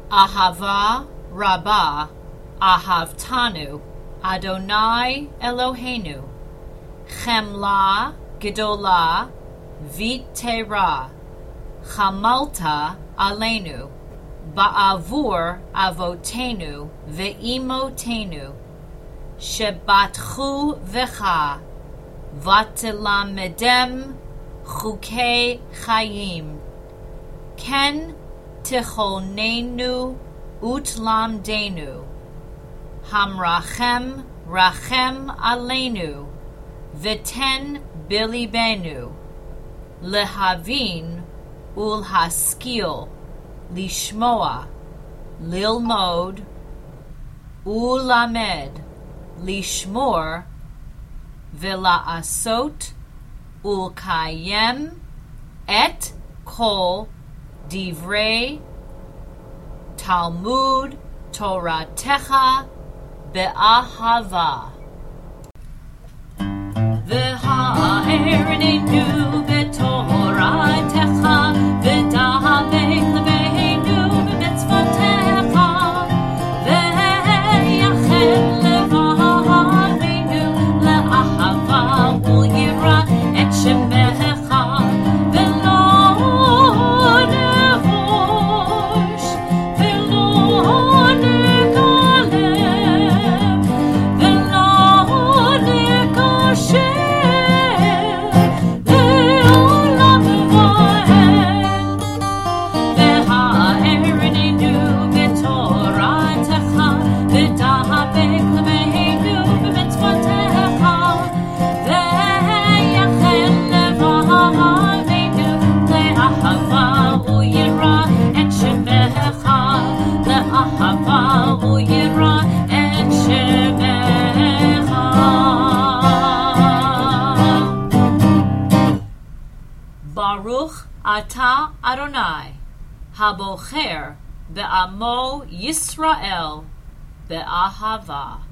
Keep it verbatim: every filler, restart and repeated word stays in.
Ahava Rabbah Ahavtanu Adonai Eloheinu Chemla Gedolah Vitera Chamalta Aleinu Ba'avur Avotenu Ve'imotenu Shebatchu Vecha Vatilamedem Chukei Chayim Ken Ticholnenu Utlamdenu Hamrachem Rachem Aleinu Viten Bilibenu Lehavin Ulhaskil Lishmoa Lilmod Ulamed Lishmor Vila'asot Ulkayem Et Kol Divrei Talmud Toratecha Be'ahava V'ha'erinenu b'toratecha v'dahabek lebeinu b'mitzvotecha v'yachel levahavenu le'ahava u'yira et shemecha v'lo nevosh v'lo negalem v'lo nekashem Baruch Ata Adonai Habocher Be'amo Yisrael Be'ahava.